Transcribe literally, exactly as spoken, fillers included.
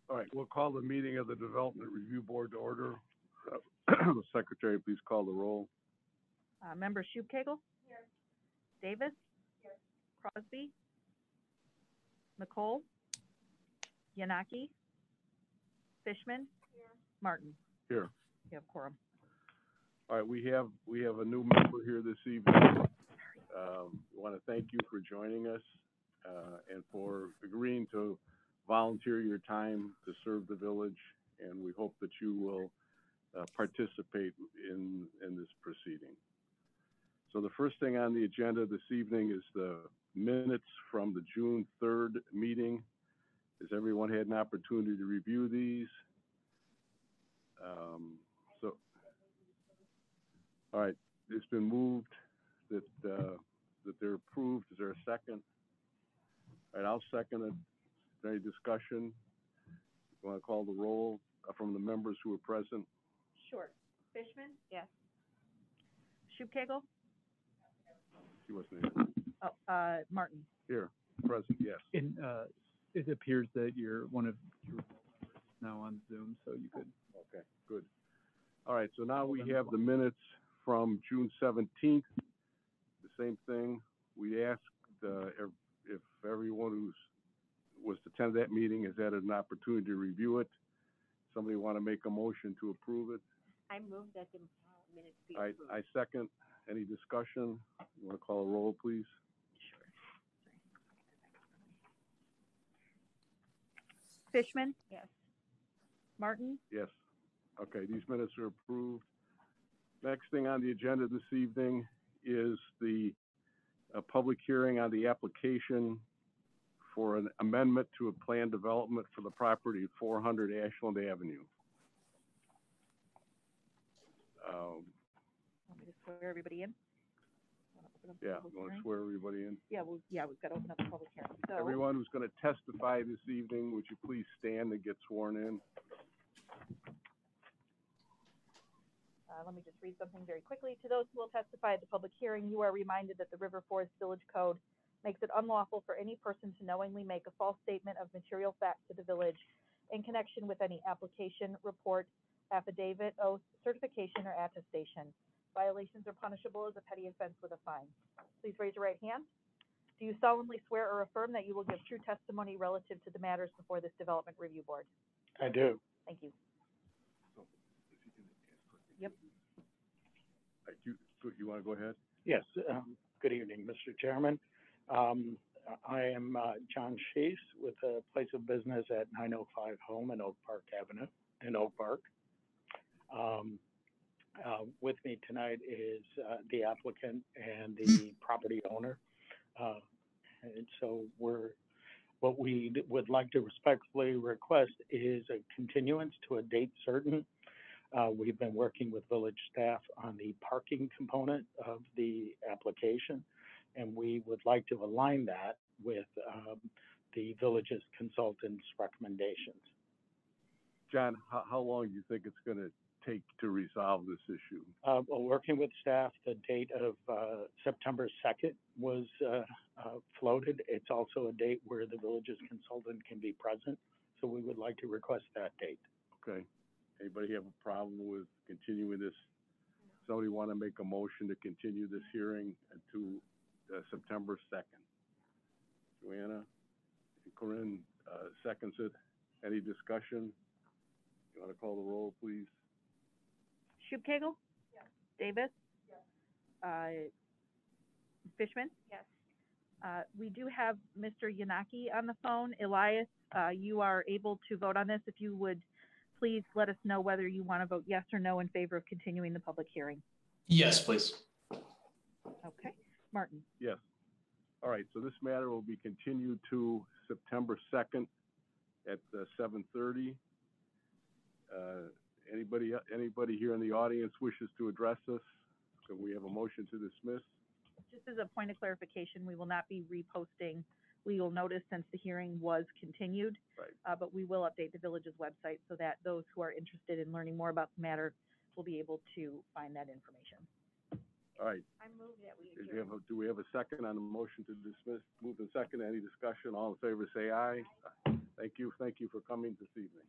All right, we'll call the meeting of the Development Review Board to order. Uh, Secretary, please call the roll. Uh, Member Schubkagel? Here. Davis? Here. Crosby? Nicole? Yanaki? Fishman? Here. Martin? Here. You have quorum. All right, we have, we have a new member here this evening. Um, we want to thank you for joining us, uh, and for agreeing to volunteer your time to serve the village, and we hope that you will uh, participate in, in this proceeding. So the first thing on the agenda this evening is the minutes from the June third meeting. Has everyone had an opportunity to review these? Um, so, all right, it's been moved that, uh, that they're approved. Is there a second? All right, I'll second it. Is there any discussion? You want to call the roll uh, from the members who are present? Sure. Fishman? Yes. Schubkagel? She wasn't here. Oh, uh, Martin? Here, present, yes. And uh, it appears that you're one of your now on Zoom, so you could. Okay, good. All right, so now we have the minutes from June seventeenth. The same thing. We asked uh, if, if everyone who's was to attend that meeting has had an opportunity to review it. Somebody want to make a motion to approve it? I move that the uh, minutes be I, approved. I second. Any discussion? You want to call a roll, please? Fishman? Yes. Martin? Yes. Okay, these minutes are approved. Next thing on the agenda this evening is the uh, public hearing on the application for an amendment to a plan development for the property at four hundred Ashland Avenue. Um, Want me to swear everybody in? Wanna open up the yeah, public you want to hearing? swear everybody in? Yeah, well, yeah, we've got to open up the public hearing. So, Everyone who's going to testify this evening, would you please stand and get sworn in? Uh, let me just read something very quickly. To those who will testify at the public hearing, you are reminded that the River Forest Village Code makes it unlawful for any person to knowingly make a false statement of material fact to the village in connection with any application, report, affidavit, oath, certification, or attestation. Violations are punishable as a petty offense with a fine. Please raise your right hand. Do you solemnly swear or affirm that you will give true testimony relative to the matters before this Development Review Board? I do. Thank you. Yep. Uh, You, you want to go ahead? Yes. Um, good evening, Mister Chairman. Um, I am uh, John Shees with a place of business at nine oh five Home and Oak Park Avenue in Oak Park. Um, uh, with me tonight is uh, the applicant and the property owner. Uh, and so we're, what we would like to respectfully request is a continuance to a date certain. Uh, we've been working with village staff on the parking component of the application, and we would like to align that with um, the village's consultant's recommendations. John, how, how long do you think it's going to take to resolve this issue? Uh, well, working with staff, the date of uh, September second was uh, uh, floated. It's also a date where the village's consultant can be present, so we would like to request that date. Okay. Anybody have a problem with continuing this? Somebody want to make a motion to continue this hearing to uh, September second? Joanna and Corinne uh, seconds it. Any discussion? You want to call the roll, please? Schubkagel? Yes. Davis? Yes. Uh, Fishman? Yes. Uh, we do have Mister Yanaki on the phone. Elias, uh, you are able to vote on this. If you would please let us know whether you want to vote yes or no in favor of continuing the public hearing. Yes, please. Okay. Martin? Yes. All right, so this matter will be continued to September second at uh, seven thirty. Uh, anybody, anybody here in the audience wishes to address us? So we have a motion to dismiss. Just as a point of clarification, we will not be reposting legal notice since the hearing was continued. Right. Uh, but we will update the village's website so that those who are interested in learning more about the matter will be able to find that information. All right. I move that we Do we have adjourn. a, do we have a second on the motion to dismiss? Move in second. Any discussion? All in favor, say aye. Thank you, thank you for coming this evening.